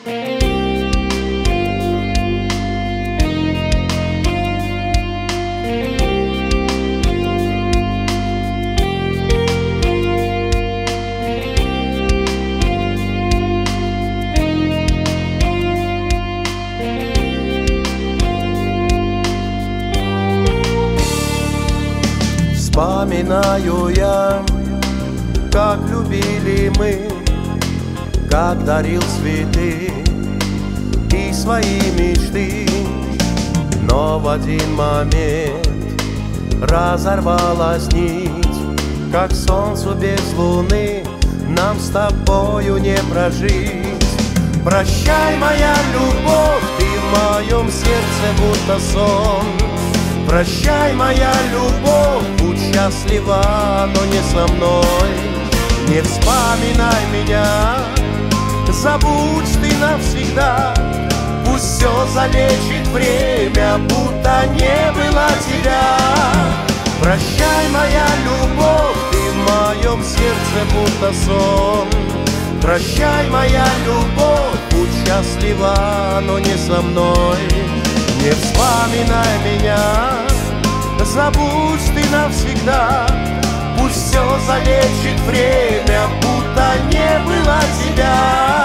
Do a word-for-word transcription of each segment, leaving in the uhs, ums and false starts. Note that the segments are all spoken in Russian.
Вспоминаю я, как любили мы, как дарил цветы и свои мечты. Но в один момент разорвалась нить, как солнцу без луны нам с тобою не прожить. Прощай, моя любовь, ты в моем сердце будто сон. Прощай, моя любовь, будь счастлива, но не со мной. Не вспоминай меня, забудь ты навсегда. Пусть все залечит время, будто не было тебя. Прощай, моя любовь, ты в моем сердце будто сон. Прощай, моя любовь, будь счастлива, но не со мной. Не вспоминай меня, забудь ты навсегда. Пусть все залечит время, будто не было тебя.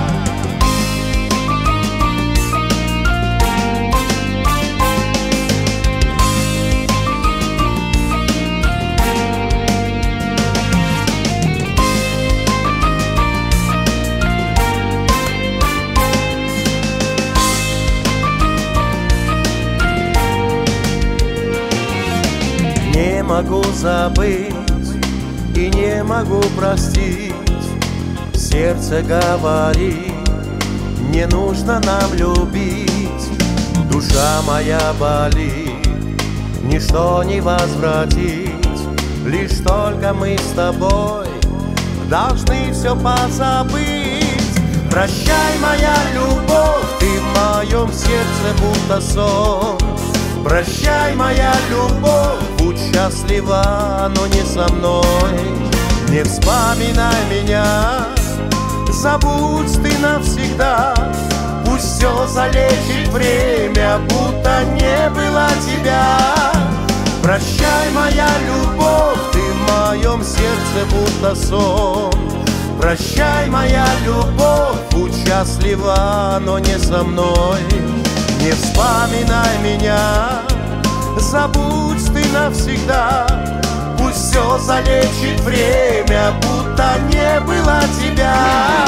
Не могу забыть и не могу простить. Сердце говорит, не нужно нам любить. Душа моя болит, ничто не возвратить. Лишь только мы с тобой должны все позабыть. Прощай, моя любовь, ты в моем сердце будто сон. Прощай, моя любовь, будь счастлива, но не со мной. Не вспоминай меня, забудь ты навсегда. Пусть все залечит время, будто не было тебя. Прощай, моя любовь, ты в моем сердце будто сон. Прощай, моя любовь, будь счастлива, но не со мной. Не вспоминай меня, забудь ты навсегда. Пусть все залечит время, будто не было тебя.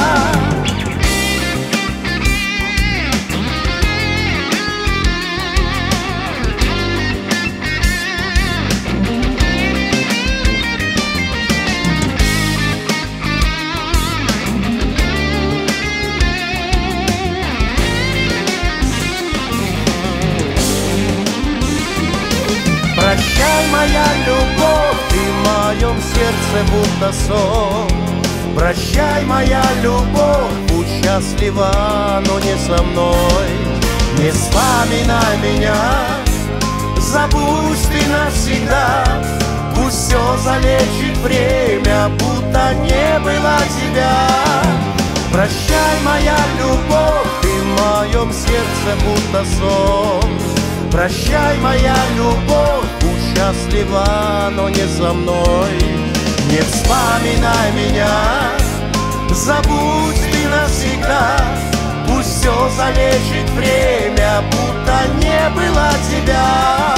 Прощай, моя любовь, ты в моем сердце будто сон. Прощай, моя любовь, будь счастлива, но не со мной. Не вспоминай меня, забудь ты навсегда. Пусть все залечит время, будто не было тебя. Прощай, моя любовь, ты в моем сердце будто сон. Прощай, моя любовь, будь счастлива, но не со мной. Не вспоминай меня, забудь ты навсегда. Пусть все залечит время, будто не было тебя.